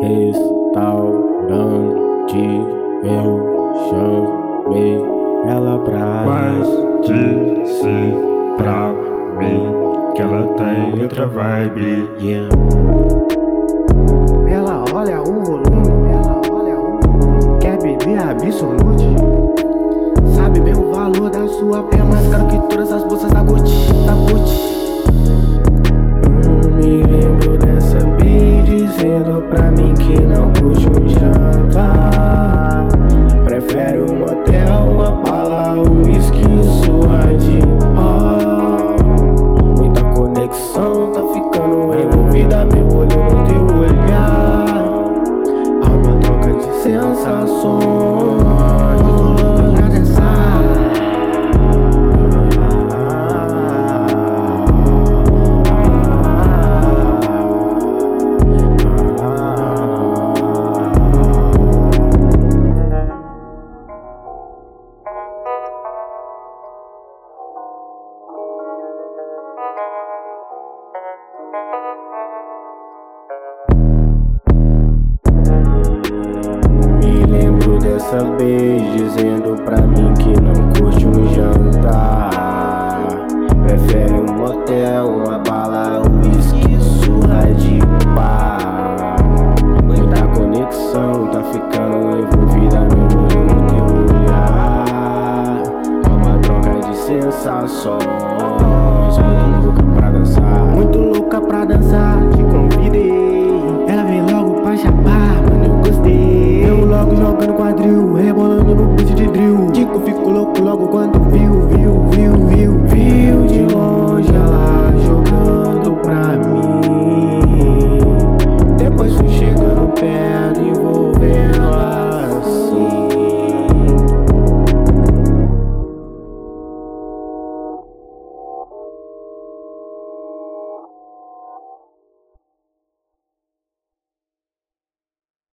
restaurante eu chamei ela pra Mas disse pra mim que ela tem outra vibe. yeah. Ela olha o volume, quer beber absolute. Sabe bem o valor da sua pé, mais caro que todas as bolsas da Gucci. Me lembro dessa B dizendo pra mim que não curte um jantar. Prefere um motel, uma bala, um whisky, surra de pó. Muita conexão, tá ficando envolvida, meu olho no teu olhar. Alma troca de sensações. Me lembro dessa vez dizendo pra mim que não curte um jantar. Prefere um motel, uma bala, um whisky, surra de pá. Muita conexão, tá ficando envolvida no olho no teu olhar. É uma troca de sensações.